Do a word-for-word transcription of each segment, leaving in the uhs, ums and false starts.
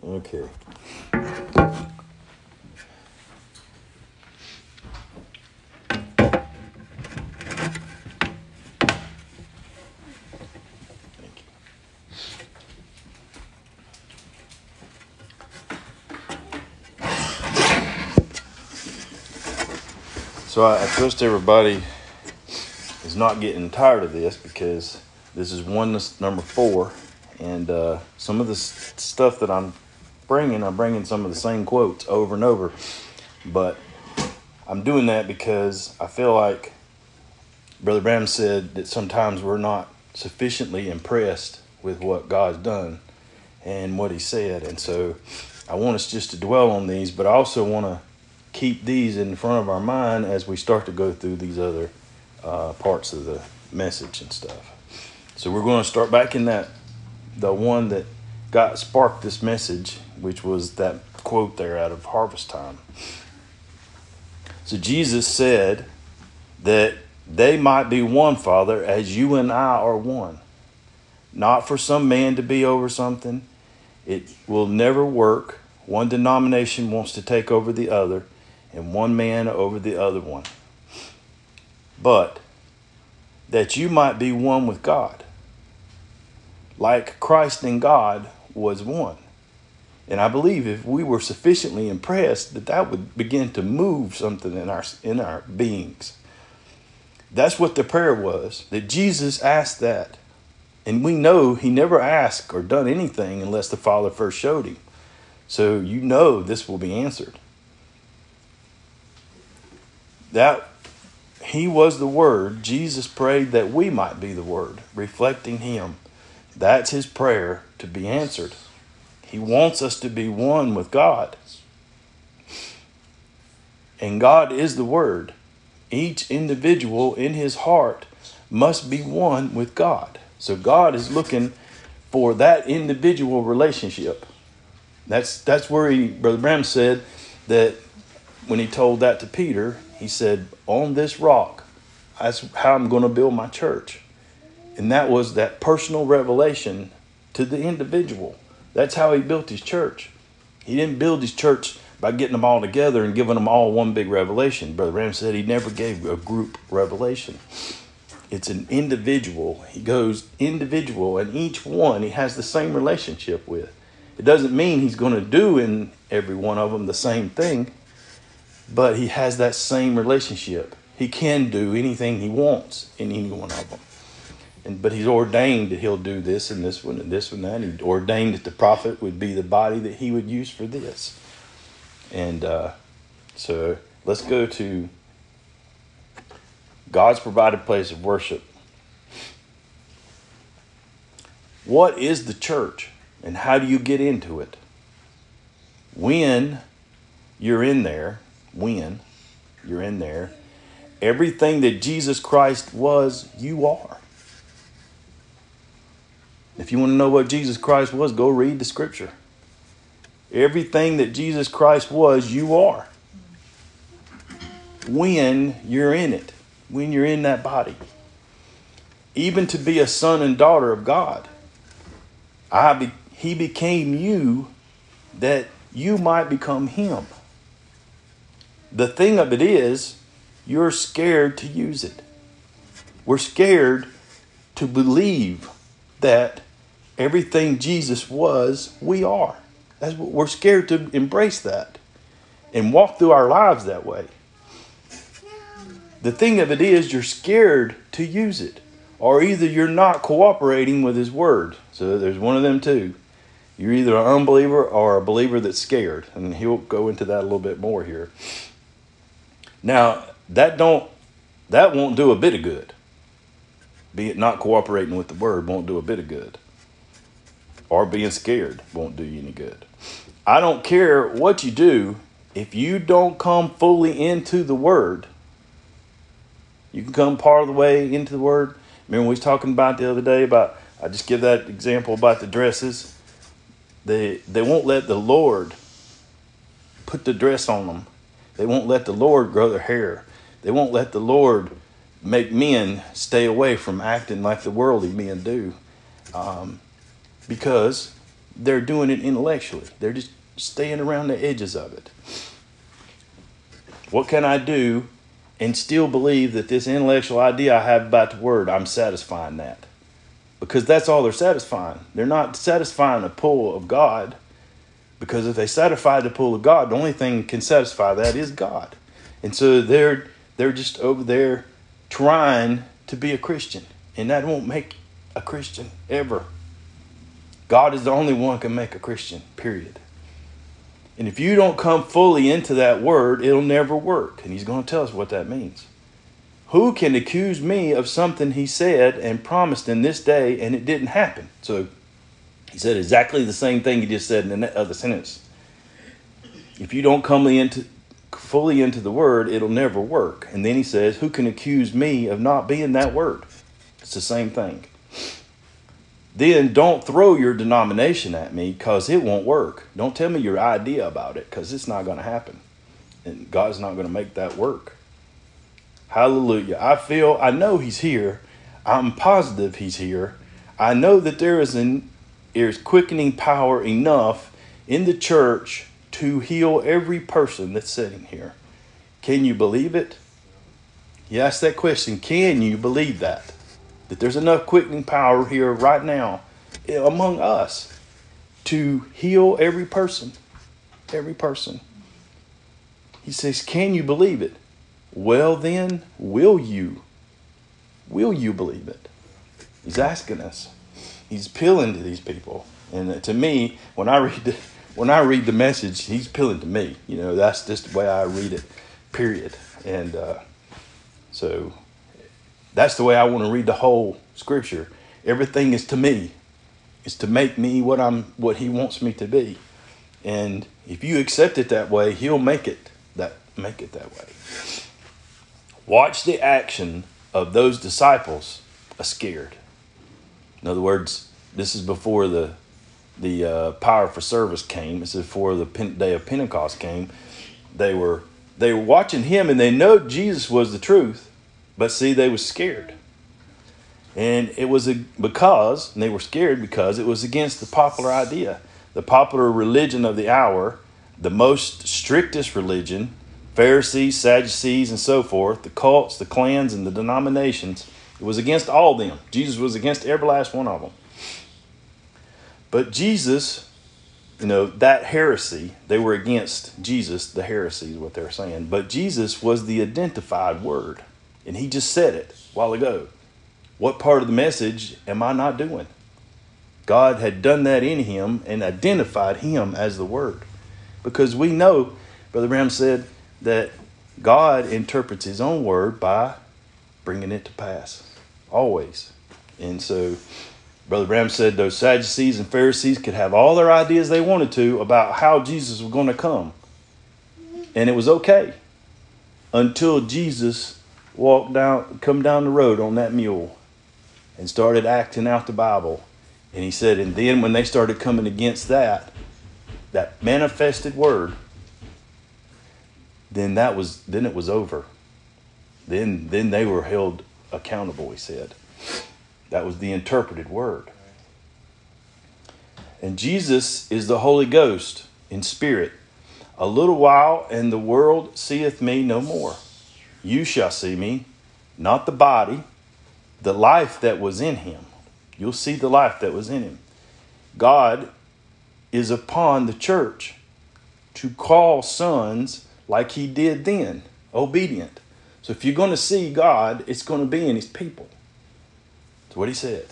Okay. Thank you. So I, I trust everybody is not getting tired of this, because this is oneness number four, and uh, some of the s- stuff that I'm bringing, I'm bringing some of the same quotes over and over, but I'm doing that because I feel like Brother Bram said that sometimes we're not sufficiently impressed with what God's done and what he said. And so I want us just to dwell on these, but I also want to keep these in front of our mind as we start to go through these other uh, parts of the message and stuff. So we're going to start back in that, the one that got sparked this message, which was that quote there out of Harvest Time. So Jesus said that they might be one, Father, as you and I are one. Not for some man to be over something. It will never work. One denomination wants to take over the other, and one man over the other one. But that you might be one with God, like Christ and God was one. And I believe if we were sufficiently impressed, that that would begin to move something in our in our beings. That's what the prayer was, that Jesus asked that. And we know he never asked or done anything unless the Father first showed him. So you know this will be answered. That he was the Word. Jesus prayed that we might be the Word, reflecting him. That's his prayer to be answered. He wants us to be one with God. And God is the Word. Each individual in his heart must be one with God. So God is looking for that individual relationship. That's that's where he, Brother Bram said that when he told that to Peter, he said, on this rock, that's how I'm going to build my church. And that was that personal revelation to the individual. That's how he built his church. He didn't build his church by getting them all together and giving them all one big revelation. Brother Bram said he never gave a group revelation. It's an individual. He goes individual, and each one he has the same relationship with. It doesn't mean he's going to do in every one of them the same thing, but he has that same relationship. He can do anything he wants in any one of them. And, but he's ordained that he'll do this and this one and this one and that. He ordained that the prophet would be the body that he would use for this. And uh, so let's go to God's provided place of worship. What is the church and how do you get into it? When you're in there, when you're in there, everything that Jesus Christ was, you are. If you want to know what Jesus Christ was, go read the scripture. Everything that Jesus Christ was, you are. When you're in it, when you're in that body. Even to be a son and daughter of God. I be, he became you that you might become him. The thing of it is, you're scared to use it. We're scared to believe that everything Jesus was, we are. That's what we're scared to embrace that and walk through our lives that way. The thing of it is, you're scared to use it, or either you're not cooperating with his word. So there's one of them two. You're either an unbeliever or a believer that's scared, and he'll go into that a little bit more here. Now, that don't that won't do a bit of good. Be it not cooperating with the word won't do a bit of good. Or being scared won't do you any good. I don't care what you do, if you don't come fully into the word. You can come part of the way into the word. Remember we was talking about the other day about, I just give that example about the dresses. They they won't let the Lord put the dress on them. They won't let the Lord grow their hair. They won't let the Lord make men stay away from acting like the worldly men do. Um, because they're doing it intellectually. They're just staying around the edges of it. What can I do and still believe that this intellectual idea I have about the word, I'm satisfying that? Because that's all they're satisfying. They're not satisfying the pull of God. Because if they satisfy the pull of God, the only thing that can satisfy that is God. And so they're they're just over there trying to be a Christian. And that won't make a Christian ever. God is the only one who can make a Christian, period. And if you don't come fully into that word, it'll never work. And he's going to tell us what that means. Who can accuse me of something he said and promised in this day and it didn't happen? So he said exactly the same thing he just said in the other sentence. If you don't come into, fully into the word, it'll never work. And then he says, who can accuse me of not being that word? It's the same thing. Then don't throw your denomination at me because it won't work. Don't tell me your idea about it because it's not going to happen. And God's not going to make that work. Hallelujah. I feel, I know he's here. I'm positive he's here. I know that there is an there's quickening power enough in the church to heal every person that's sitting here. Can you believe it? You ask that question. Can you believe that? That there's enough quickening power here right now among us to heal every person. Every person. He says, can you believe it? Well then, will you? Will you believe it? He's asking us. He's appealing to these people. And to me, when I read the, when I read the message, he's appealing to me. You know, that's just the way I read it, period. And uh, so that's the way I want to read the whole scripture. Everything is to me. It's to make me what I'm, what he wants me to be. And if you accept it that way, he'll make it that make it that way. Watch the action of those disciples are scared. In other words, this is before the the uh, power for service came. This is before the Pen- day of Pentecost came. They were they were watching him, and they know Jesus was the truth, but see, they were scared, and it was a, because and they were scared because it was against the popular idea, the popular religion of the hour, the most strictest religion, Pharisees, Sadducees, and so forth, the cults, the clans, and the denominations. It was against all them. Jesus was against every last one of them. But Jesus, you know, that heresy, they were against Jesus, the heresy is what they're saying. But Jesus was the identified word. And he just said it a while ago. What part of the message am I not doing? God had done that in him and identified him as the word. Because we know, Brother Branham said, that God interprets his own word by bringing it to pass. Always. And so Brother Branham said those Sadducees and Pharisees could have all their ideas they wanted to about how Jesus was going to come. And it was okay. Until Jesus walked down, come down the road on that mule and started acting out the Bible. And he said, and then when they started coming against that, that manifested word, then that was, then it was over. Then, then they were held accountable, he said. That was the interpreted word. And Jesus is the Holy Ghost in spirit. A little while and the world seeth me no more. You shall see me, not the body, the life that was in him. You'll see the life that was in him. God is upon the church to call sons like he did then, obedient. So if you're going to see God, it's going to be in his people. That's what he said.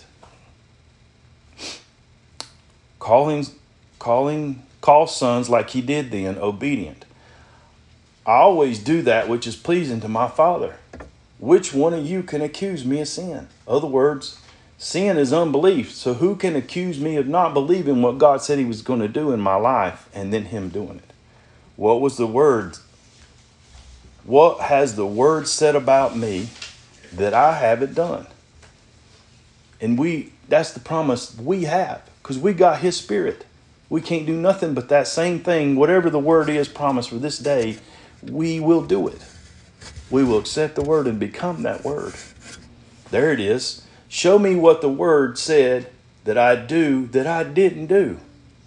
Calling, calling, call sons like he did then, obedient. I always do that which is pleasing to my Father. Which one of you can accuse me of sin? In other words, sin is unbelief. So who can accuse me of not believing what God said he was going to do in my life and then him doing it? What was the word? What has the word said about me that I haven't done? And we, that's the promise we have, because we got his spirit. We can't do nothing but that same thing. Whatever the word is promised for this day, we will do it. We will accept the word and become that word. There it is. Show me what the word said that I do that I didn't do.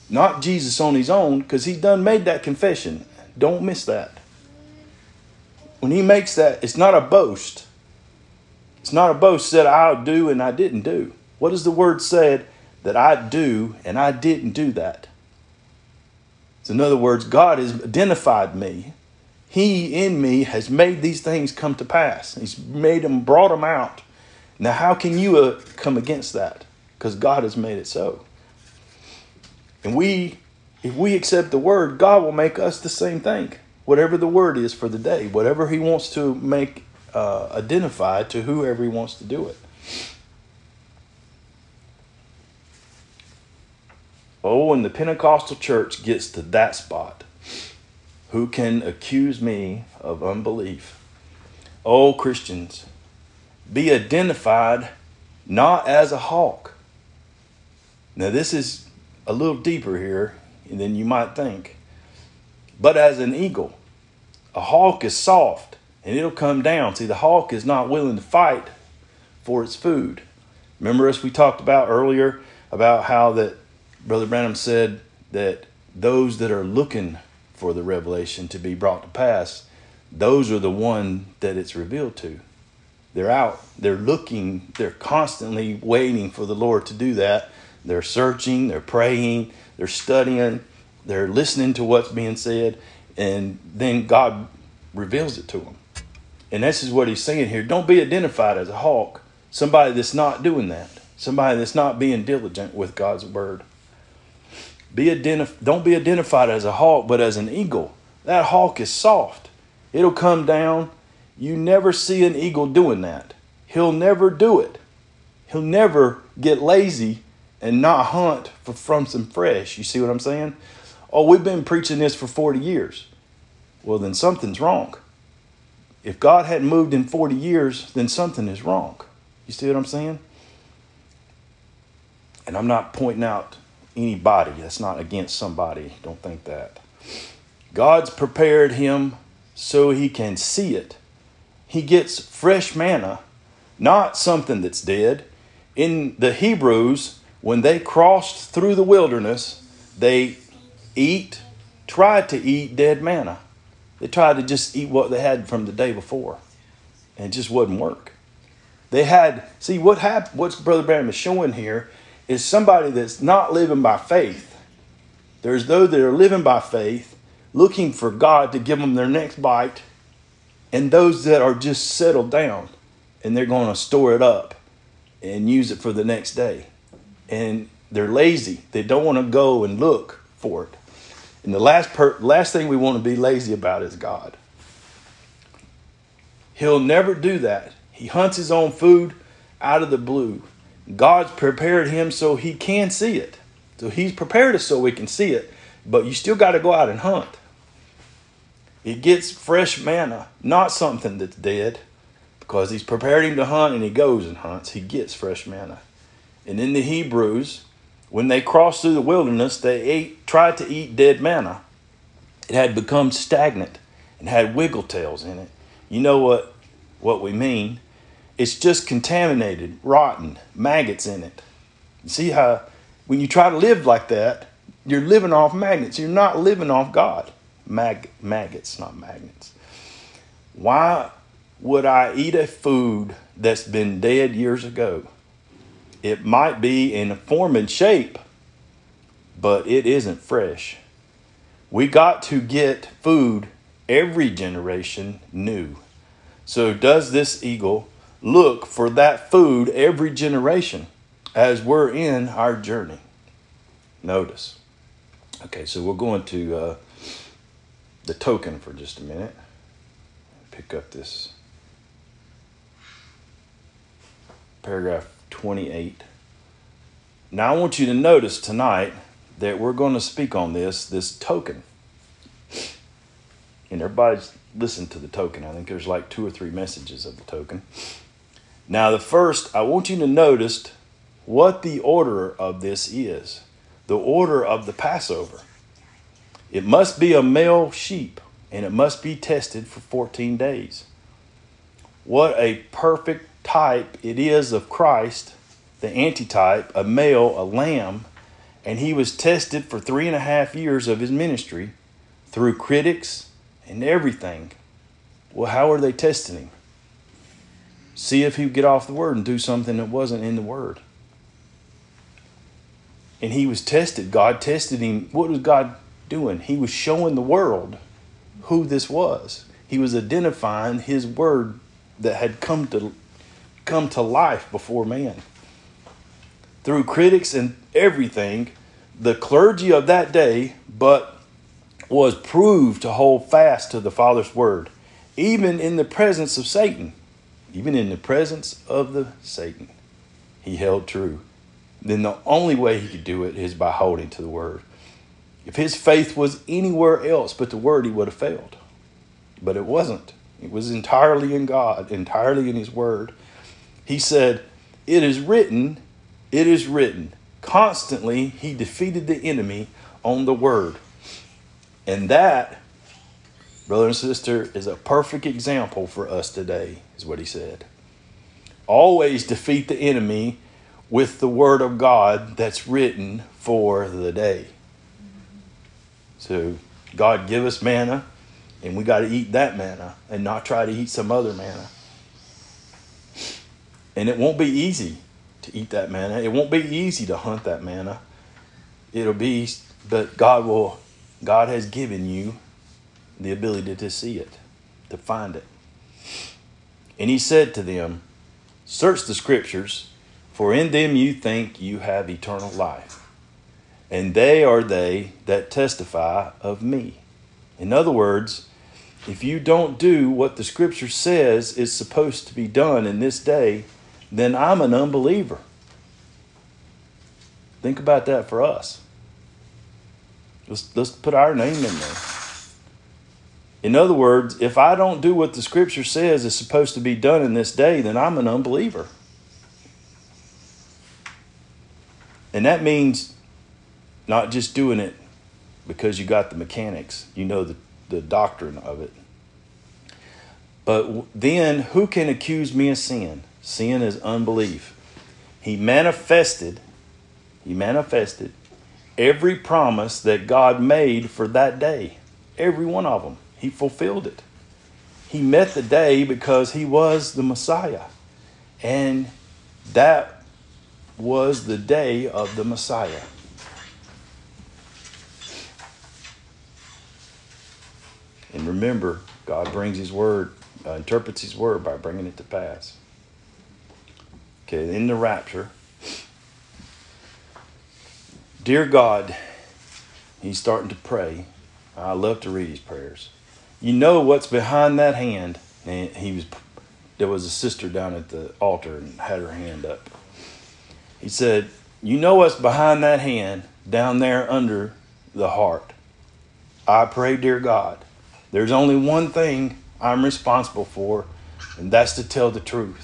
not Jesus on his own, because he done made that confession. Don't miss that. When he makes that, it's not a boast. It's not a boast that I'll do and I didn't do. What does the word say? That I do and I didn't do that. So in other words, God has identified me. He in me has made these things come to pass. He's made them, brought them out. Now, how can you uh, come against that? Because God has made it so. And we, if we accept the word, God will make us the same thing. Whatever the word is for the day, whatever he wants to make uh, identified to whoever he wants to do it. Oh, when the Pentecostal church gets to that spot, who can accuse me of unbelief? Oh, Christians, be identified not as a hawk. Now, this is a little deeper here than you might think, but as an eagle. A hawk is soft and it'll come down. See, the hawk is not willing to fight for its food. Remember, as we talked about earlier, about how that Brother Branham said that those that are looking for the revelation to be brought to pass, those are the one that it's revealed to. They're out, they're looking, they're constantly waiting for the Lord to do that. They're searching, they're praying, they're studying, they're listening to what's being said, and then God reveals it to them. And this is what he's saying here. Don't be identified as a hawk, somebody that's not doing that, somebody that's not being diligent with God's word. Be identif- don't be identified as a hawk, but as an eagle. That hawk is soft. It'll come down. You never see an eagle doing that. He'll never do it. He'll never get lazy and not hunt for, from some fresh. You see what I'm saying? Oh, we've been preaching this for forty years. Well, then something's wrong. If God hadn't moved in forty years, then something is wrong. You see what I'm saying? And I'm not pointing out anybody. That's not against somebody. Don't think that. God's prepared him so he can see it. He gets fresh manna, not something that's dead. In the Hebrews, when they crossed through the wilderness, they eat, tried to eat dead manna. They tried to just eat what they had from the day before. And it just wouldn't work. They had, see what happened, what Brother Branham is showing here is somebody that's not living by faith. There's those that are living by faith, looking for God to give them their next bite, and those that are just settled down and they're going to store it up and use it for the next day. And they're lazy. They don't want to go and look for it. And the last per- last thing we want to be lazy about is God. He'll never do that. He hunts his own food out of the blue. God's prepared him so he can see it. So he's prepared us so we can see it. But you still got to go out and hunt. It gets fresh manna, not something that's dead. Because he's prepared him to hunt and he goes and hunts. He gets fresh manna. And in the Hebrews, when they crossed through the wilderness, they ate, tried to eat dead manna. It had become stagnant and had wiggle tails in it. You know what, what we mean? It's just contaminated, rotten, maggots in it. You see how when you try to live like that, you're living off magnets. You're not living off God. Mag- maggots, not magnets. Why would I eat a food that's been dead years ago? It might be in a form and shape, but it isn't fresh. We got to get food every generation new. So does this eagle look for that food every generation as we're in our journey? Notice. Okay, so we're going to uh, the token for just a minute. Pick up this paragraph twenty-eight. Now I want you to notice tonight that we're going to speak on this, this token. And everybody's listened to the token. I think there's like two or three messages of the token. Now the first, I want you to notice what the order of this is. The order of the Passover. It must be a male sheep and it must be tested for fourteen days. What a perfect type it is of Christ, the antitype, a male, a lamb, And he was tested for three and a half years of his ministry through critics and everything. Well, how are they testing him? See if he would get off the word and do something that wasn't in the word. And he was tested. God tested him. What was God doing? He was showing the world who this was. He was identifying his word that had come to come to life before man. Through critics and everything, the clergy of that day, but was proved to hold fast to the Father's word, even in the presence of Satan, even in the presence of the Satan, he held true. Then the only way he could do it is by holding to the word. If his faith was anywhere else but the word, he would have failed. But it wasn't. It was entirely in God, entirely in his word. He said, it is written, it is written. Constantly, he defeated the enemy on the word. And that, brother and sister, is a perfect example for us today, is what he said. Always defeat the enemy with the word of God that's written for the day. So God give us manna, and we got to eat that manna and not try to eat some other manna. And it won't be easy to eat that manna. It won't be easy to hunt that manna. It'll be, but God will, God has given you the ability to see it, to find it. And he said to them, search the scriptures, for in them you think you have eternal life. And they are they that testify of me. In other words, if you don't do what the scripture says is supposed to be done in this day, then I'm an unbeliever. Think about that for us. Let's, let's put our name in there. In other words, if I don't do what the scripture says is supposed to be done in this day, then I'm an unbeliever. And that means not just doing it because you got the mechanics, you know the, the doctrine of it. But then who can accuse me of sin? Sin is unbelief. He manifested, he manifested every promise that God made for that day. Every one of them. He fulfilled it. He met the day because he was the Messiah. And that was the day of the Messiah. And remember, God brings his word, uh, interprets his word by bringing it to pass. Okay, in the rapture, dear God, he's starting to pray. I love to read his prayers. You know what's behind that hand. And he was, there was a sister down at the altar and had her hand up. He said, you know what's behind that hand down there under the heart. I pray, dear God, there's only one thing I'm responsible for, and that's to tell the truth.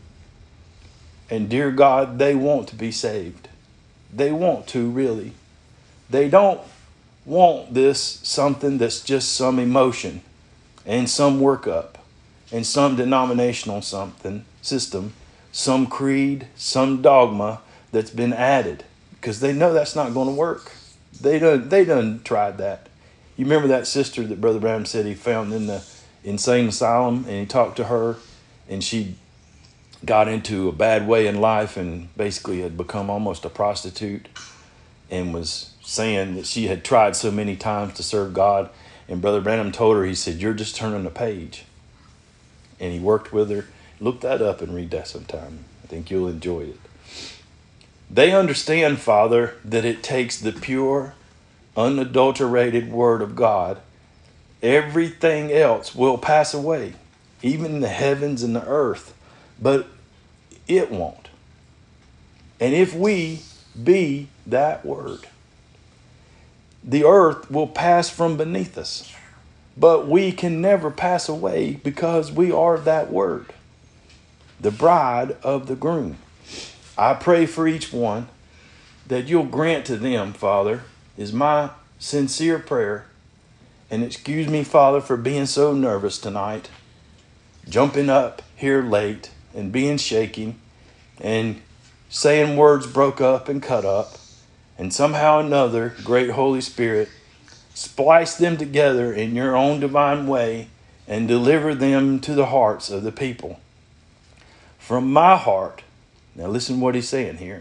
And dear God, they want to be saved. They want to, really. They don't want this something that's just some emotion and some workup and some denominational something system, some creed, some dogma that's been added, because they know that's not going to work. They done they done tried that. You remember that sister that Brother Branham said he found in the insane asylum, and he talked to her, and she got into a bad way in life and basically had become almost a prostitute, and was saying that she had tried so many times to serve God. And Brother Branham told her, he said, you're just turning a page. And he worked with her. Look that up and read that sometime. I think you'll enjoy it. They understand, Father, that it takes the pure, unadulterated word of God. Everything else will pass away, even the heavens and the earth, but it won't. And if we be that word, the earth will pass from beneath us, but we can never pass away because we are that word, the bride of the groom. I pray for each one that you'll grant to them, Father, is my sincere prayer. And excuse me, Father, for being so nervous tonight, jumping up here late and being shaky and saying words broke up and cut up and somehow or another, great Holy Spirit, splice them together in your own divine way and deliver them to the hearts of the people. From my heart, now listen what he's saying here.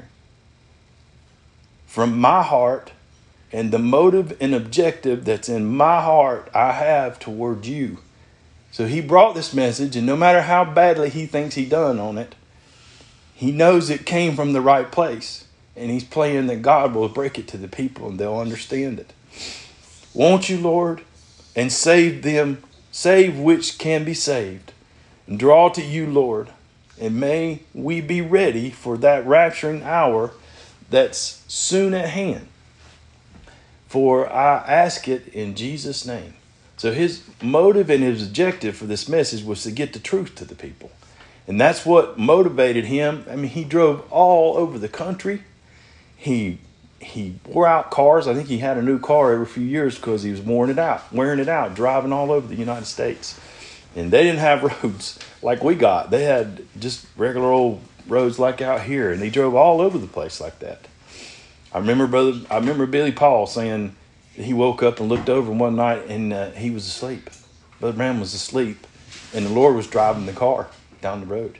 From my heart and the motive and objective that's in my heart I have toward you. So he brought this message, and no matter how badly he thinks he done on it, he knows it came from the right place. And he's praying that God will break it to the people and they'll understand it. Won't you, Lord, and save them, save which can be saved, and draw to you, Lord, and may we be ready for that rapturing hour that's soon at hand. For I ask it in Jesus' name. So his motive and his objective for this message was to get the truth to the people. And that's what motivated him. I mean, he drove all over the country. He he wore out cars. I think he had a new car every few years because he was wearing it out, wearing it out, driving all over the United States. And they didn't have roads like we got. They had just regular old roads like out here, and he drove all over the place like that. I remember brother. I remember Billy Paul saying that he woke up and looked over one night and uh, he was asleep. Brother Branham was asleep, and the Lord was driving the car down the road.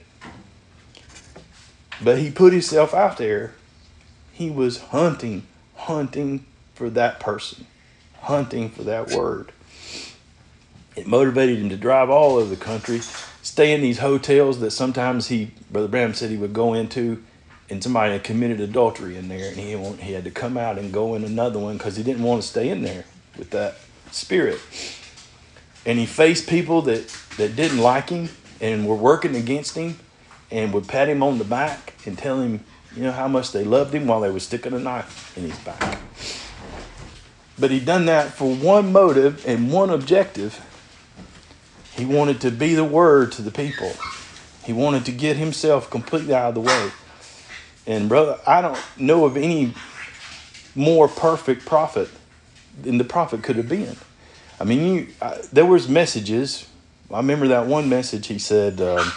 But he put himself out there. He was hunting, hunting for that person, hunting for that word. It motivated him to drive all over the country, stay in these hotels that sometimes he, Brother Branham said he would go into, and somebody had committed adultery in there, and he, he had to come out and go in another one because he didn't want to stay in there with that spirit. And he faced people that, that didn't like him and were working against him and would pat him on the back and tell him, you know, how much they loved him while they were sticking a knife in his back. But he done that for one motive and one objective. He wanted to be the word to the people. He wanted to get himself completely out of the way. And brother, I don't know of any more perfect prophet than the prophet could have been. I mean, you, I, there was messages. I remember that one message he said, um,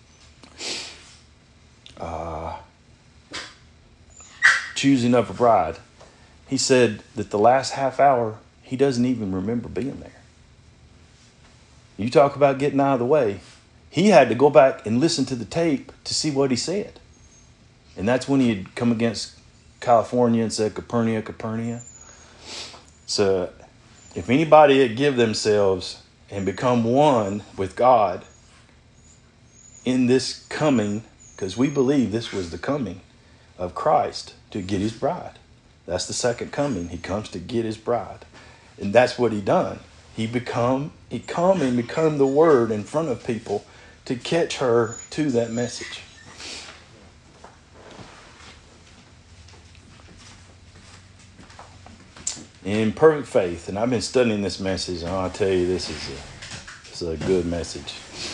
uh, choosing of a bride. He said that the last half hour, he doesn't even remember being there. You talk about getting out of the way. He had to go back and listen to the tape to see what he said. And that's when he had come against California and said, Capernia, Capernia. So if anybody had give themselves and become one with God in this coming, because we believe this was the coming of Christ to get his bride. That's the second coming. He comes to get his bride. And that's what he done. He become, he come and become the word in front of people to catch her to that message. In perfect faith, and I've been studying this message, and I'll tell you, this is a, this is a good message.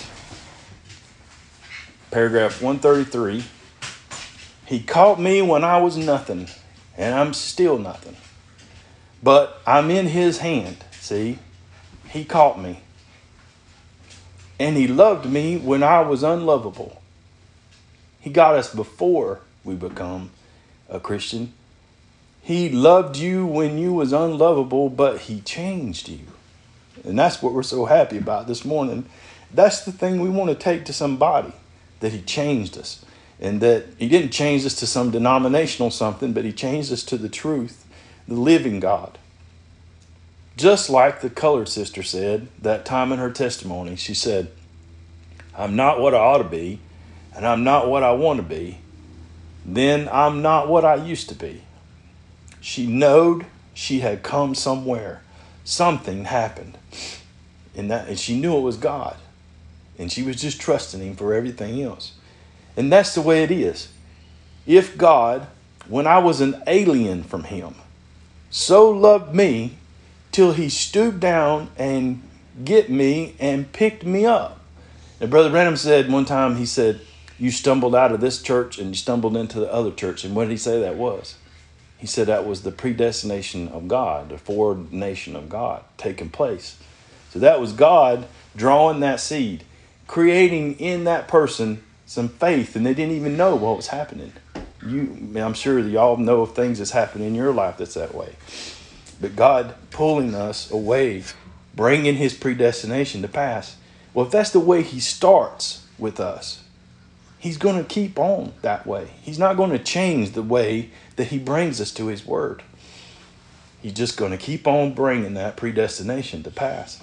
Paragraph one thirty-three. He caught me when I was nothing, and I'm still nothing. But I'm in his hand. See, he caught me. And he loved me when I was unlovable. He got us before we become a Christian. He loved you when you was unlovable, but he changed you. And that's what we're so happy about this morning. That's the thing we want to take to somebody, that he changed us. And that he didn't change us to some denominational something, but he changed us to the truth, the living God. Just like the colored sister said that time in her testimony, she said, I'm not what I ought to be, and I'm not what I want to be. Then I'm not what I used to be. She knowed she had come somewhere. Something happened. And, that, and she knew it was God. And she was just trusting him for everything else. And that's the way it is. If God, when I was an alien from him, so loved me till he stooped down and get me and picked me up. And Brother Branham said one time, he said, you stumbled out of this church and you stumbled into the other church. And what did he say that was? He said that was the predestination of God, the foreordination of God taking place. So that was God drawing that seed, creating in that person some faith, and they didn't even know what was happening. you, I'm sure y'all know of things that's happened in your life that's that way. But God pulling us away, bringing his predestination to pass. Well, if that's the way he starts with us, he's going to keep on that way. He's not going to change the way that he brings us to his word. He's just going to keep on bringing that predestination to pass.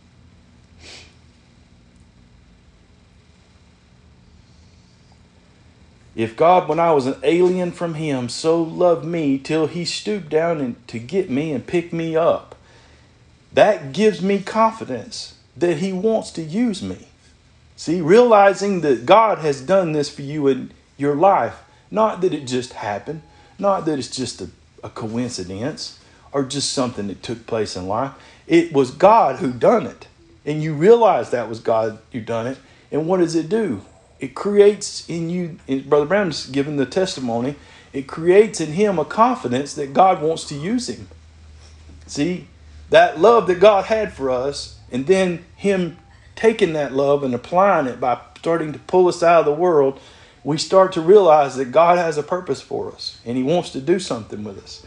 If God, when I was an alien from him, so loved me till he stooped down and to get me and pick me up, that gives me confidence that he wants to use me. See, realizing that God has done this for you in your life, not that it just happened, not that it's just a, a coincidence or just something that took place in life. It was God who done it. And you realize that was God who done it. And what does it do? It creates in you, and Brother Brown's given the testimony, it creates in him a confidence that God wants to use him. See, that love that God had for us, and then him taking that love and applying it by starting to pull us out of the world, we start to realize that God has a purpose for us, and he wants to do something with us.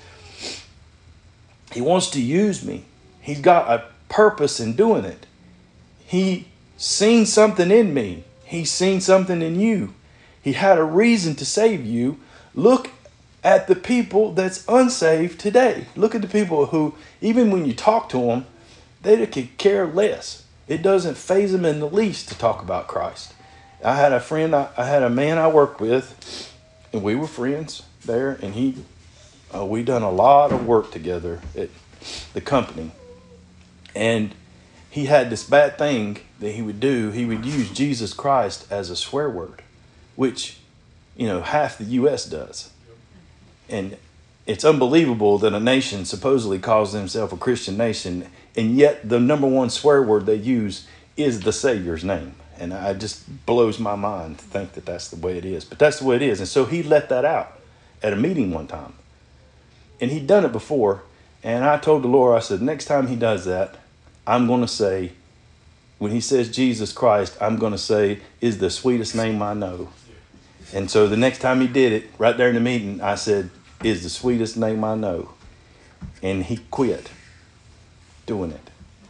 He wants to use me. He's got a purpose in doing it. He seen something in me. He's seen something in you. He had a reason to save you. Look at the people that's unsaved today. Look at the people who, even when you talk to them, they could care less. It doesn't faze them in the least to talk about Christ. I had a friend, I, I had a man I worked with, and we were friends there, and he, uh, we done a lot of work together at the company. And he had this bad thing that he would do. He would use Jesus Christ as a swear word, which, you know, half the U S does. And it's unbelievable that a nation supposedly calls themselves a Christian nation, and yet the number one swear word they use is the Savior's name. And it just blows my mind to think that that's the way it is. But that's the way it is. And so he let that out at a meeting one time. And he'd done it before. And I told the Lord, I said, next time he does that, I'm going to say, when he says Jesus Christ, I'm going to say, is the sweetest name I know. And so the next time he did it, right there in the meeting, I said, is the sweetest name I know. And he quit doing it.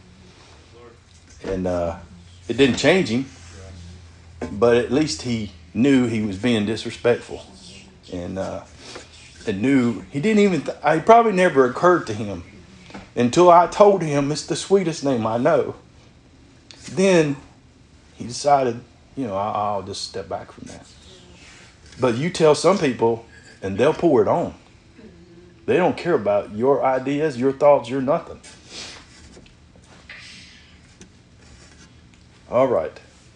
And uh, it didn't change him, but at least he knew he was being disrespectful. And uh, it knew, he didn't even, th- I probably never occurred to him until I told him it's the sweetest name I know. Then he decided, you know, I'll, I'll just step back from that. But you tell some people and they'll pour it on. They don't care about your ideas, your thoughts, your nothing. All right.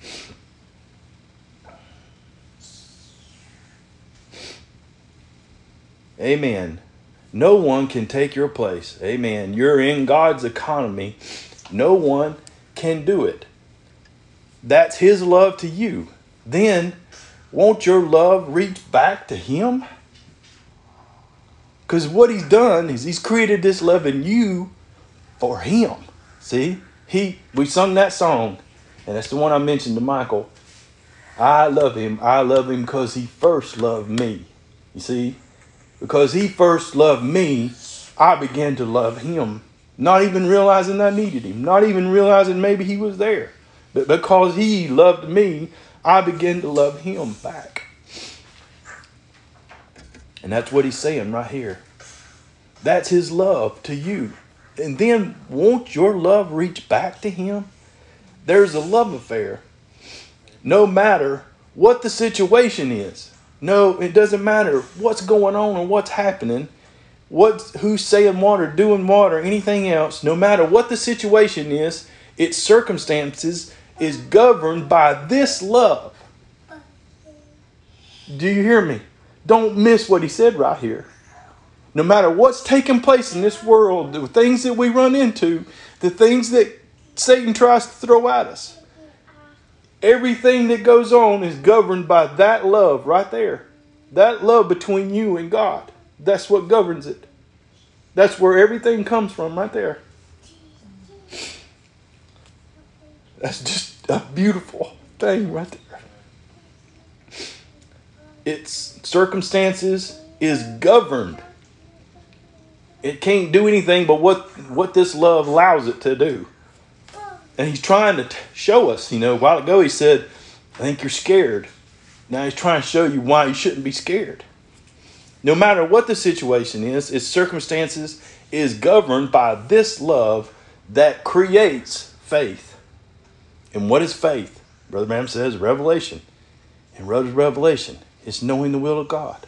Amen. No one can take your place. Amen. You're in God's economy. No one can do it. That's his love to you. Then, won't your love reach back to him? Because what he's done is he's created this love in you for him. See? He we sung that song, and that's the one I mentioned to Michael. I love him. I love him because he first loved me. You see? Because he first loved me, I began to love him. Not even realizing I needed him. Not even realizing maybe he was there. But because he loved me, I began to love him back. And that's what he's saying right here. That's his love to you. And then won't your love reach back to him? There's a love affair. No matter what the situation is. No, it doesn't matter what's going on or what's happening. What's, who's saying what or doing what or anything else. No matter what the situation is, its circumstances is governed by this love. Do you hear me? Don't miss what he said right here. No matter what's taking place in this world, the things that we run into, the things that Satan tries to throw at us, everything that goes on is governed by that love right there. That love between you and God. That's what governs it. That's where everything comes from right there. That's just a beautiful thing right there. its circumstances is governed. It can't do anything but what, what this love allows it to do. And he's trying to t- show us, you know, a while ago he said, I think you're scared. Now he's trying to show you why you shouldn't be scared. No matter what the situation is, its circumstances is governed by this love that creates faith. And what is faith? Brother Branham says revelation. And what is revelation? It's knowing the will of God.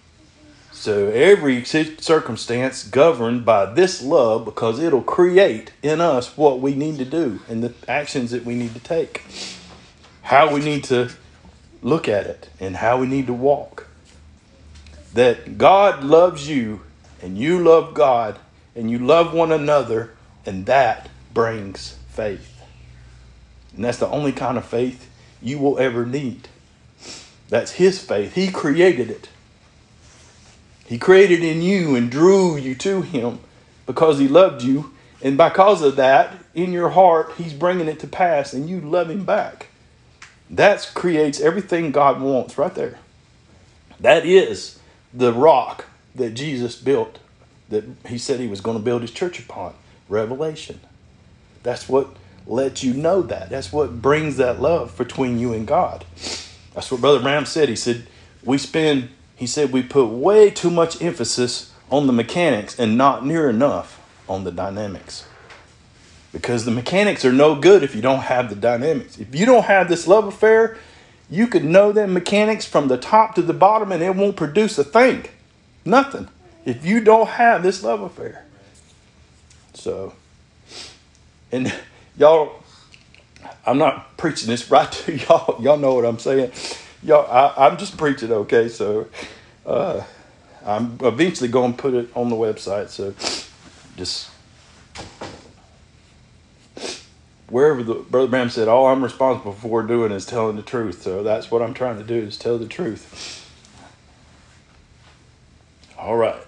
So every circumstance governed by this love, because it'll create in us what we need to do and the actions that we need to take. How we need to look at it and how we need to walk. That God loves you and you love God and you love one another, and that brings faith. And that's the only kind of faith you will ever need. That's his faith. He created it. He created in you and drew you to him because he loved you. And because of that, in your heart, he's bringing it to pass and you love him back. That creates everything God wants right there. That is the rock that Jesus built, that he said he was going to build his church upon. Revelation. That's what lets you know that. That's what brings that love between you and God. That's what Brother Branham said. He said, we spend... He said we put way too much emphasis on the mechanics and not near enough on the dynamics. Because the mechanics are no good if you don't have the dynamics. If you don't have this love affair, you could know them mechanics from the top to the bottom and it won't produce a thing. Nothing. If you don't have this love affair. So, and y'all, I'm not preaching this right to y'all. Y'all know what I'm saying. Y'all, I, I'm just preaching, okay? So, uh, I'm eventually going to put it on the website. So, just wherever the Brother Branham said, all I'm responsible for doing is telling the truth. So that's what I'm trying to do, is tell the truth. All right.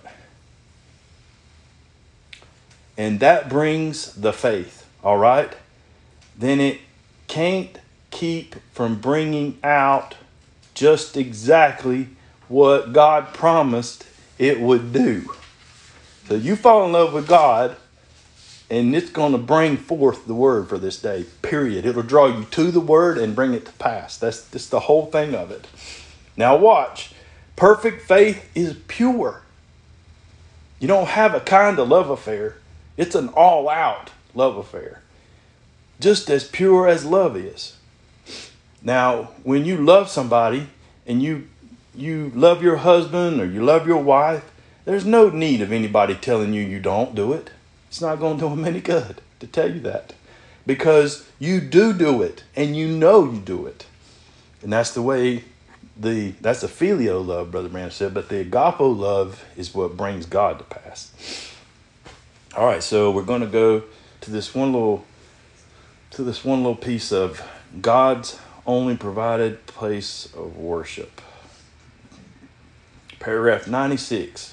And that brings the faith. All right. Then it can't keep from bringing out just exactly what God promised it would do. So you fall in love with God, and it's going to bring forth the word for this day, period. It'll draw you to the word and bring it to pass. That's, that's the whole thing of it. Now watch. Perfect faith is pure. You don't have a kind of love affair. It's an all-out love affair. Just as pure as love is. Now, when you love somebody and you you love your husband or you love your wife, there's no need of anybody telling you you don't do it. It's not going to do them any good to tell you that. Because you do do it and you know you do it. And that's the way, the that's the filial love, Brother Branham said, but the agape love is what brings God to pass. All right, so we're going to go to this one little to this one little piece of God's only provided place of worship. Paragraph ninety-six.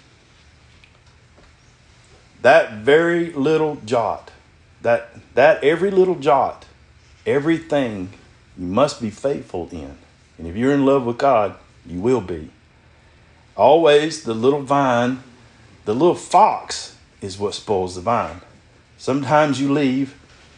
That very little jot, that that every little jot, everything you must be faithful in. And if you're in love with God, you will be. Always the little vine, the little fox is what spoils the vine. Sometimes you leave.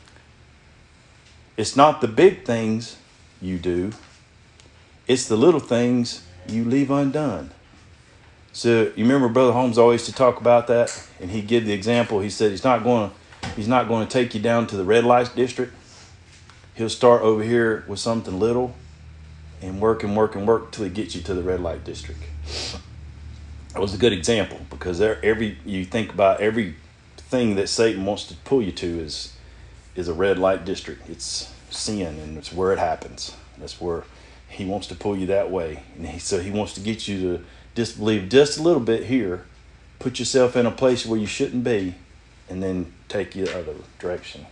It's not the big things you do. It's the little things you leave undone. So you remember Brother Holmes always used to talk about that, and he give the example. He said he's not going to he's not going to take you down to the red light district. He'll start over here with something little and work and work and work till he gets you to the red light district. That was a good example, because there, every you think about everything that Satan wants to pull you to is is a red light district. It's sin, and it's where it happens. That's where he wants to pull you that way. And he, so he wants to get you to disbelieve just a little bit here, put yourself in a place where you shouldn't be, and then take you the other direction.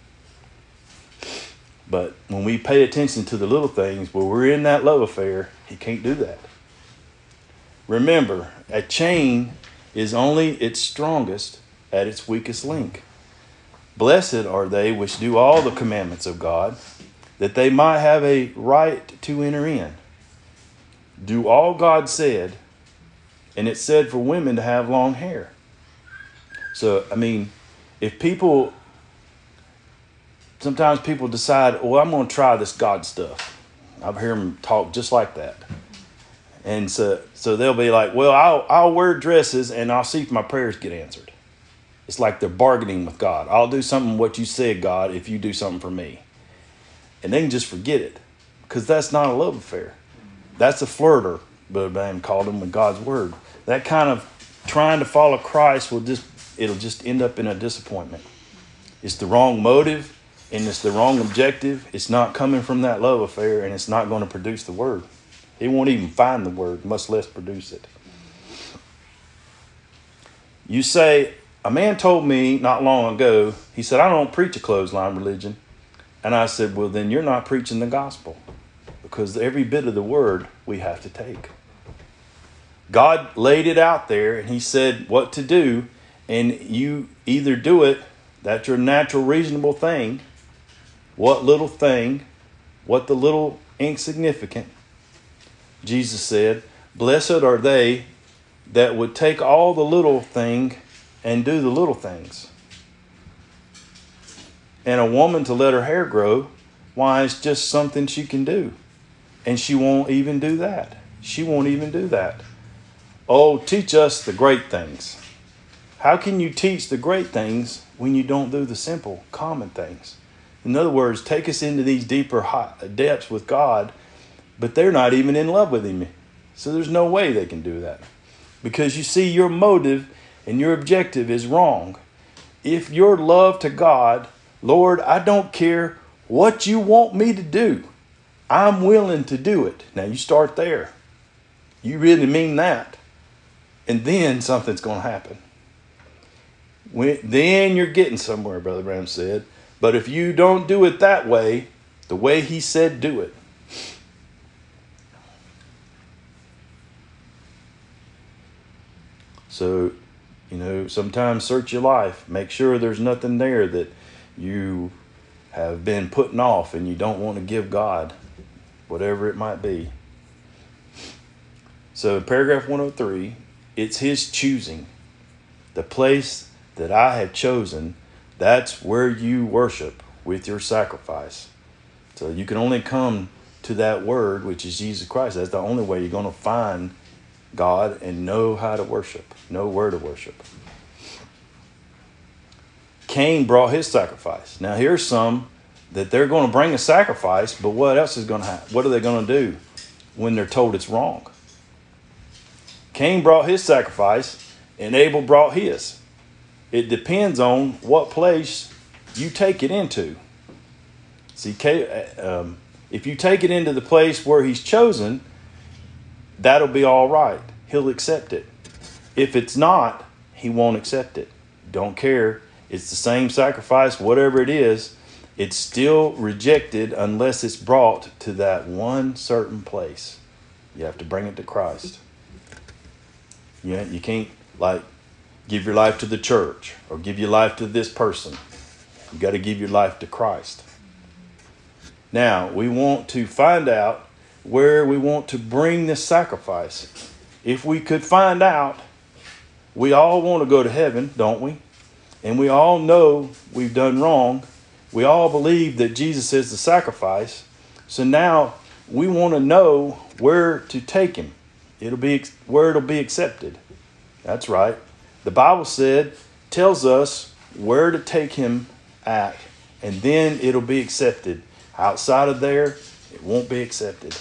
But when we pay attention to the little things, where we're in that love affair, he can't do that. Remember, a chain is only its strongest at its weakest link. Blessed are they which do all the commandments of God, that they might have a right to enter in. do all God said, and it said for women to have long hair. So, I mean, if people, sometimes people decide, well, I'm going to try this God stuff. I've heard them talk just like that. And so, so they'll be like, well, I'll, I'll wear dresses and I'll see if my prayers get answered. It's like they're bargaining with God. I'll do something what you said, God, if you do something for me. And they can just forget it, because that's not a love affair. That's a flirter, Brother Bam called him with God's word. That kind of trying to follow Christ will just, it'll just end up in a disappointment. It's the wrong motive and it's the wrong objective. It's not coming from that love affair, and it's not going to produce the word. It won't even find the word, much less produce it. You say, a man told me not long ago, he said, I don't preach a clothesline religion. And I said, well, then you're not preaching the gospel, because every bit of the word we have to take. God laid it out there and he said what to do, and you either do it, that's your natural, reasonable thing. What little thing, what the little insignificant. Jesus said, blessed are they that would take all the little thing and do the little things. And a woman to let her hair grow, why, it's just something she can do. And she won't even do that. She won't even do that. Oh, teach us the great things. How can you teach the great things when you don't do the simple, common things? In other words, take us into these deeper depths with God, but they're not even in love with him. So there's no way they can do that. Because you see, your motive and your objective is wrong. If your love to God, Lord, I don't care what you want me to do, I'm willing to do it. Now you start there. You really mean that. And then something's going to happen. When, then you're getting somewhere, Brother Bram said. But if you don't do it that way, the way he said do it. So, you know, sometimes search your life. Make sure there's nothing there that you have been putting off and you don't want to give God, whatever it might be. So paragraph one oh three, it's his choosing. The place that I have chosen, that's where you worship with your sacrifice. So you can only come to that word, which is Jesus Christ. That's the only way you're going to find God and know how to worship, know where to worship. Cain brought his sacrifice. Now here's some that they're going to bring a sacrifice, but what else is going to happen? What are they going to do when they're told it's wrong? Cain brought his sacrifice and Abel brought his. It depends on what place you take it into. See, um, if you take it into the place where he's chosen, that'll be all right. He'll accept it. If it's not, he won't accept it. Don't care. It's the same sacrifice, whatever it is. It's still rejected unless it's brought to that one certain place. You have to bring it to Christ. You, you can't, like, give your life to the church or give your life to this person. You got to give your life to Christ. Now, we want to find out where we want to bring this sacrifice. If we could find out, we all want to go to heaven, don't we? And we all know we've done wrong. We all believe that Jesus is the sacrifice. So now we want to know where to take him. It'll be where it'll be accepted. That's right. The Bible said, tells us where to take him at, and then it'll be accepted. Outside of there, it won't be accepted.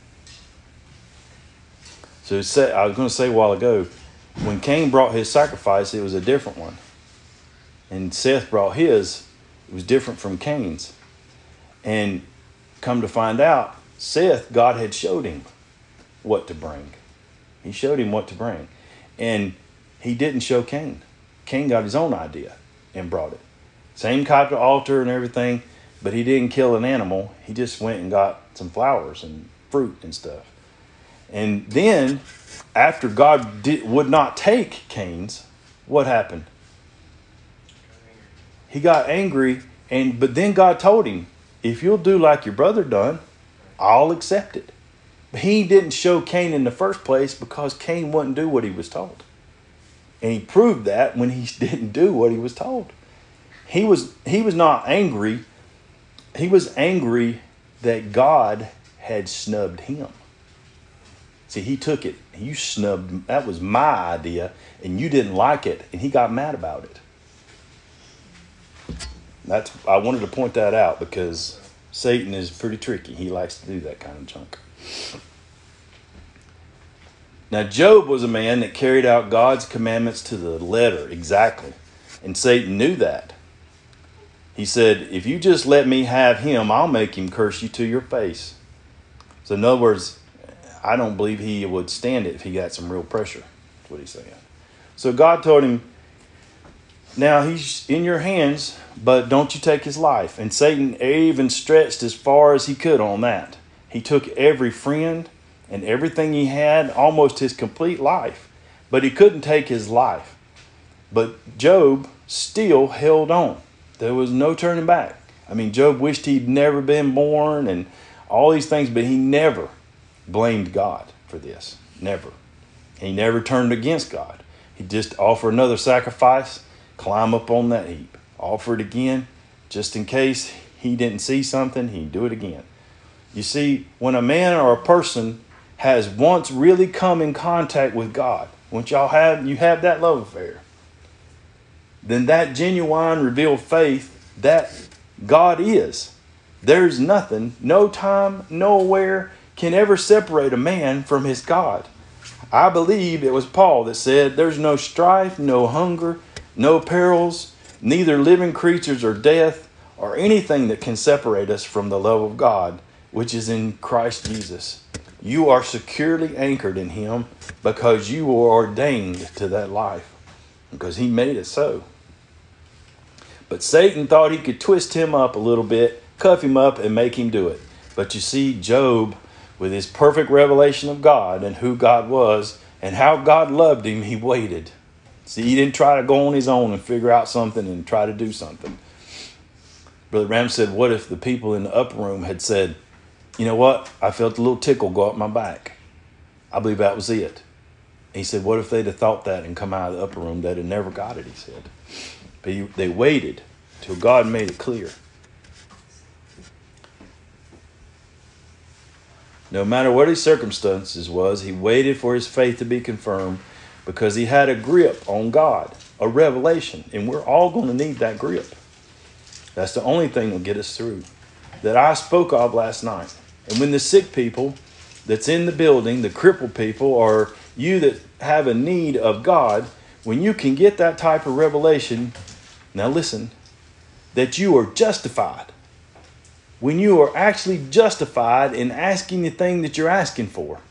So I was going to say a while ago, when Cain brought his sacrifice, it was a different one. And Seth brought his, it was different from Cain's. And come to find out, Seth, God had showed him what to bring. He showed him what to bring. And he didn't show Cain. Cain got his own idea and brought it. Same type of altar and everything, but he didn't kill an animal. He just went and got some flowers and fruit and stuff. And then, after God did, would not take Cain's, what happened? He got angry, and but then God told him, if you'll do like your brother done, I'll accept it. he didn't show Cain in the first place because Cain wouldn't do what he was told. And he proved that when he didn't do what he was told. He was, he was not angry. He was angry that God had snubbed him. See, he took it. You snubbed. That was my idea, and you didn't like it, and he got mad about it. That's. I wanted to point that out because Satan is pretty tricky. He likes to do that kind of junk. Now, Job was a man that carried out God's commandments to the letter, exactly. And Satan knew that. He said, if you just let me have him, I'll make him curse you to your face. So in other words, I don't believe he would stand it if he got some real pressure. That's what he's saying. So God told him, now he's in your hands, but don't you take his life. And Satan even stretched as far as he could on that. He took every friend and everything he had, almost his complete life, but he couldn't take his life. But Job still held on. There was no turning back. I mean, Job wished he'd never been born and all these things, but he never blamed God for this. Never. He never turned against God. He just offered another sacrifice, climb up on that heap, offer it again, just in case he didn't see something, he'd do it again. You see, when a man or a person has once really come in contact with God, once y'all have, you have that love affair, then that genuine revealed faith that God is, there's nothing, no time, nowhere can ever separate a man from his God. I believe it was Paul that said, there's no strife, no hunger, no perils, neither living creatures or death, or anything that can separate us from the love of God, which is in Christ Jesus. You are securely anchored in him because you were ordained to that life, because he made it so. But Satan thought he could twist him up a little bit, cuff him up, and make him do it. But you see, Job, with his perfect revelation of God and who God was and how God loved him, he waited. See, he didn't try to go on his own and figure out something and try to do something. Brother Ram said, what if the people in the upper room had said, you know what? I felt a little tickle go up my back. I believe that was it. He said, what if they'd have thought that and come out of the upper room? They'd have never got it, he said. But he, they waited till God made it clear. No matter what his circumstances was, he waited for his faith to be confirmed because he had a grip on God, a revelation. And we're all going to need that grip. That's the only thing that will get us through. That I spoke of last night. And when the sick people that's in the building, the crippled people, or you that have a need of God, when you can get that type of revelation, now listen, that you are justified. When you are actually justified in asking the thing that you're asking for.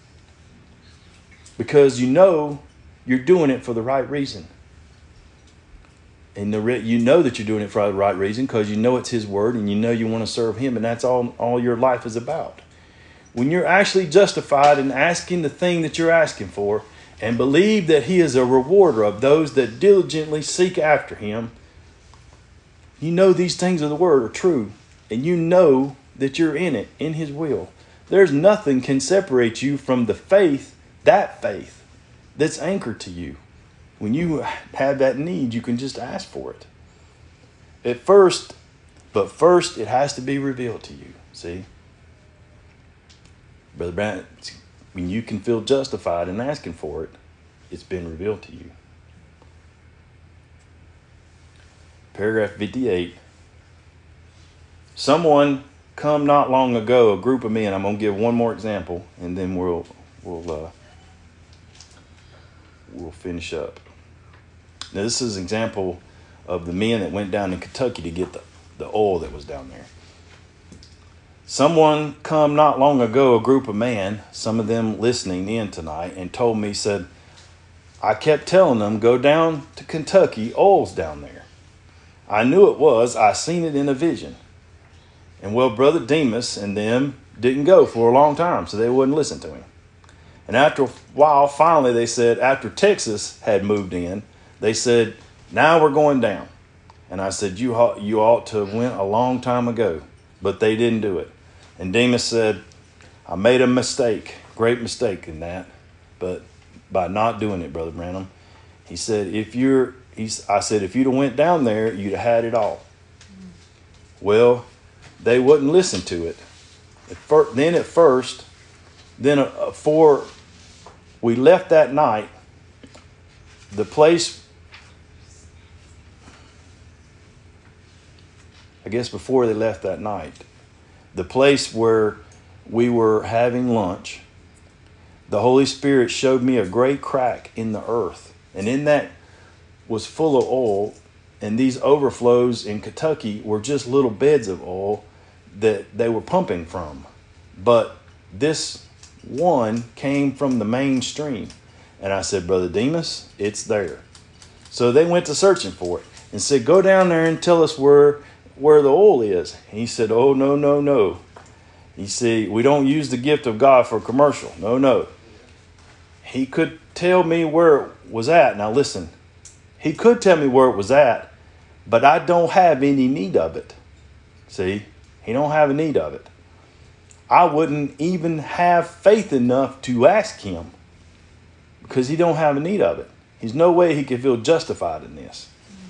Because you know you're doing it for the right reason. And the re- you know that you're doing it for the right reason because you know it's his word and you know you want to serve him, and that's all, all your life is about. When you're actually justified in asking the thing that you're asking for and believe that he is a rewarder of those that diligently seek after him, you know these things of the word are true. And you know that you're in it, in his will. There's nothing can separate you from the faith, that faith, that's anchored to you. When you have that need, you can just ask for it. At first, but first it has to be revealed to you. See? Brother Brant, when you can feel justified in asking for it, it's been revealed to you. Paragraph fifty-eight. Someone come not long ago, a group of men. I'm going to give one more example, and then we'll we'll uh, we'll finish up. Now, this is an example of the men that went down in Kentucky to get the, the oil that was down there. Someone come not long ago, a group of men, some of them listening in tonight, and told me, said, I kept telling them, go down to Kentucky, oil's down there. I knew it was. I seen it in a vision. And well, Brother Demas and them didn't go for a long time, so they wouldn't listen to him. And after a while, finally, they said, after Texas had moved in, they said, now we're going down. And I said, you ought, you ought to have went a long time ago, but they didn't do it. And Demas said, I made a mistake, great mistake in that, but by not doing it, Brother Branham. He said, if you're, he's, I said, if you'd have went down there, you'd have had it all. Well, they wouldn't listen to it. At fir- then at first, then uh, before we left that night, the place, I guess before they left that night, the place where we were having lunch, the Holy Spirit showed me a great crack in the earth. And in that was full of oil. And these overflows in Kentucky were just little beds of oil that they were pumping from. But this one came from the mainstream. And I said, Brother Demas, it's there. So they went to searching for it and said, go down there and tell us where, where the oil is. And he said, oh, no, no, no. You see, we don't use the gift of God for commercial. No, no. He could tell me where it was at. Now listen, he could tell me where it was at, but I don't have any need of it. See, he don't have a need of it. I wouldn't even have faith enough to ask him because he don't have a need of it. There's no way he could feel justified in this.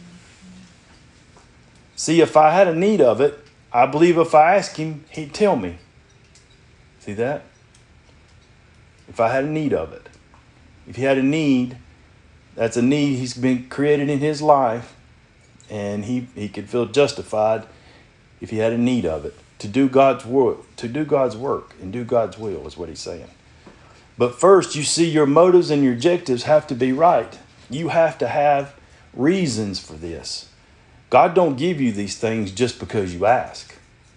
See, if I had a need of it, I believe if I asked him, he'd tell me. See that? If I had a need of it. If he had a need, that's a need he's been created in his life, and he, he could feel justified if he had a need of it. To do God's work, to do God's work and do God's will is what he's saying. But first, you see, your motives and your objectives have to be right. You have to have reasons for this. God don't give you these things just because you ask.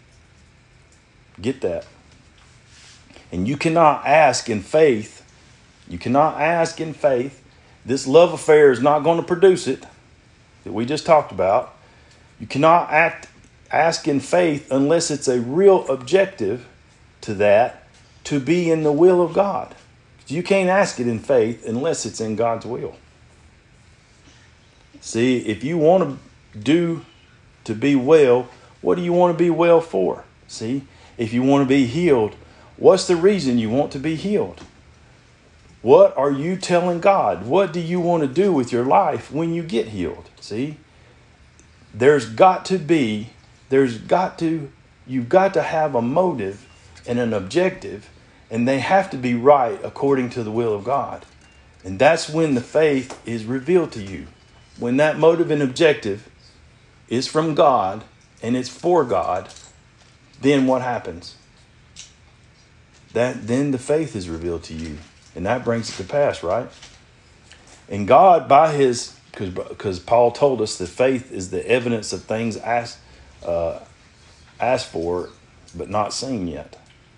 Get that. And you cannot ask in faith. You cannot ask in faith. This love affair is not going to produce it that we just talked about. You cannot act ask in faith unless it's a real objective to that to be in the will of God. You can't ask it in faith unless it's in God's will. See, if you want to do to be well, what do you want to be well for? See, if you want to be healed, what's the reason you want to be healed? What are you telling God? What do you want to do with your life when you get healed? See, there's got to be, there's got to, you've got to have a motive and an objective, and they have to be right according to the will of God. And that's when the faith is revealed to you. When that motive and objective is from God and it's for God, then what happens? That then the faith is revealed to you. And that brings it to pass, right? And God, by his, because because Paul told us that faith is the evidence of things asked, uh, asked for, but not seen yet.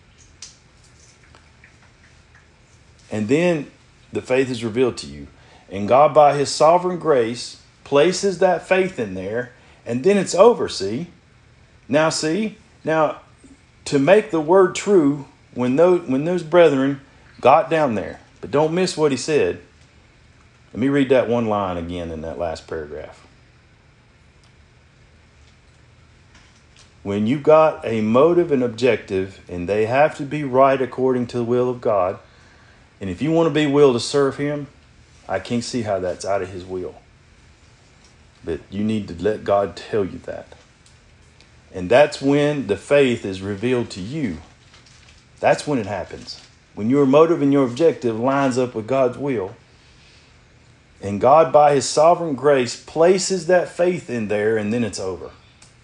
And then the faith is revealed to you. And God, by his sovereign grace, places that faith in there. And then it's over, see? Now, see? Now, to make the word true, when those, when those brethren got down there, but don't miss what he said. Let me read that one line again in that last paragraph. When you've got a motive and objective, and they have to be right according to the will of God, and if you want to be will to serve him, I can't see how that's out of his will. But you need to let God tell you that. And that's when the faith is revealed to you. That's when it happens. When your motive and your objective lines up with God's will. And God, by his sovereign grace, places that faith in there, and then it's over.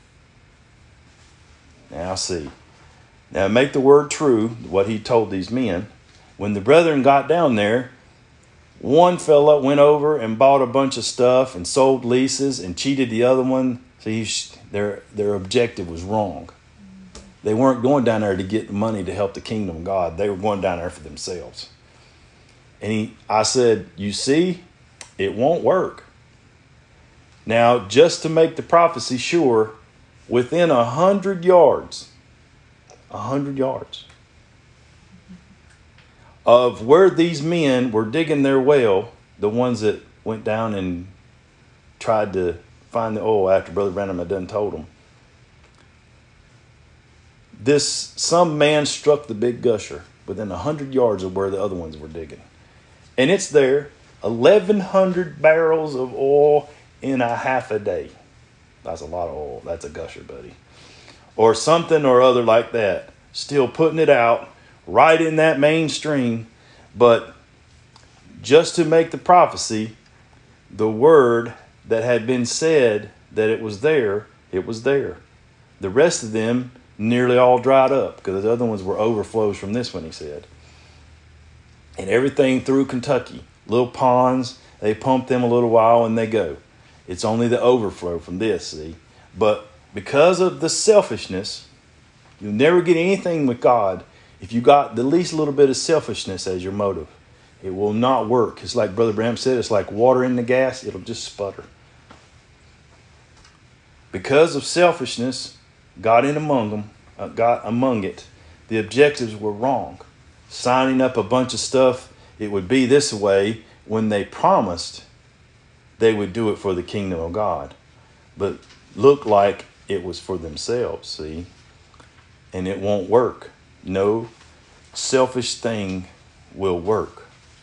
Now see. Now make the word true, what he told these men. When the brethren got down there, one fella went over and bought a bunch of stuff and sold leases and cheated the other one. See, their, their objective was wrong. They weren't going down there to get money to help the kingdom of God. They were going down there for themselves. And he, I said, you see, it won't work. Now, just to make the prophecy sure, within a hundred yards, a hundred yards of where these men were digging their well, the ones that went down and tried to find the oil after Brother Branham had done told them, this, some man struck the big gusher within a hundred yards of where the other ones were digging. And it's there, eleven hundred barrels of oil in a half a day. That's a lot of oil. That's a gusher, buddy. Or something or other like that. Still putting it out right in that main stream. But just to make the prophecy, the word that had been said that it was there, it was there. The rest of them nearly all dried up because the other ones were overflows from this one, he said. And everything through Kentucky, little ponds, they pump them a little while and they go. It's only the overflow from this, see. But because of the selfishness, you'll never get anything with God if you got the least little bit of selfishness as your motive. It will not work. It's like Brother Branham said, it's like water in the gas. It'll just sputter. Because of selfishness, got in among them, uh, got among it, the objectives were wrong. Signing up a bunch of stuff, it would be this way when they promised they would do it for the kingdom of God. But looked like it was for themselves, see? And it won't work. No selfish thing will work.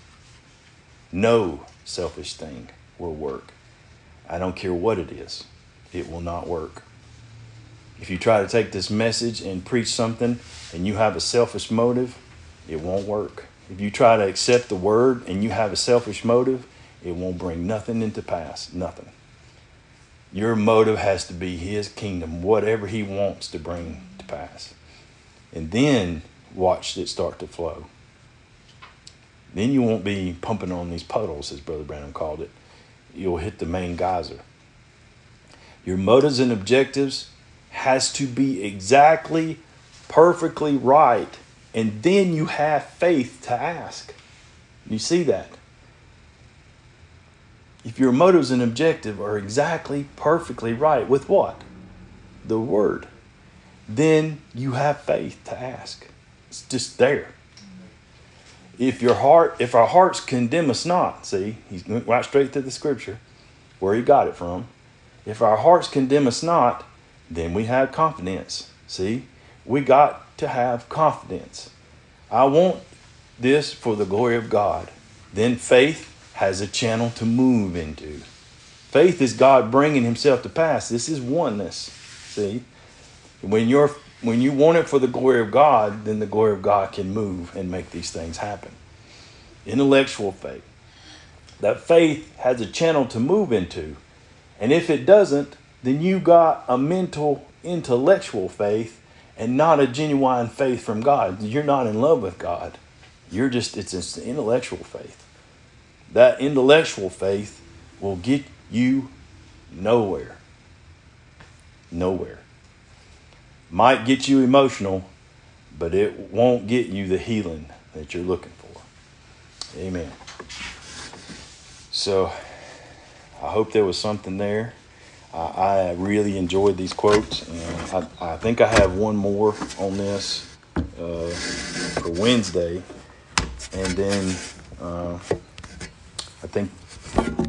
No selfish thing will work. I don't care what it is. It will not work. If you try to take this message and preach something and you have a selfish motive, it won't work. If you try to accept the word and you have a selfish motive, it won't bring nothing into pass. Nothing. Your motive has to be his kingdom, whatever he wants to bring to pass. And then watch it start to flow. Then you won't be pumping on these puddles, as Brother Branham called it. You'll hit the main geyser. Your motives and objectives has to be exactly, perfectly right. And then you have faith to ask. You see that? If your motives and objective are exactly, perfectly right with what? The word. Then you have faith to ask. It's just there. If your heart, if our hearts condemn us not, see, he's went right straight to the scripture where he got it from. If our hearts condemn us not, then we have confidence. See, we got to have confidence. I want this for the glory of God. Then faith has a channel to move into. Faith is God bringing himself to pass. This is oneness. See, when you're when you want it for the glory of God, then the glory of God can move and make these things happen. Intellectual faith. That faith has a channel to move into. And if it doesn't, then you got a mental, intellectual faith and not a genuine faith from God. You're not in love with God. You're just, it's an intellectual faith. That intellectual faith will get you nowhere. Nowhere. Might get you emotional, but it won't get you the healing that you're looking for. Amen. So, I hope there was something there. I, I really enjoyed these quotes, and I, I think I have one more on this uh, for Wednesday, and then uh, I think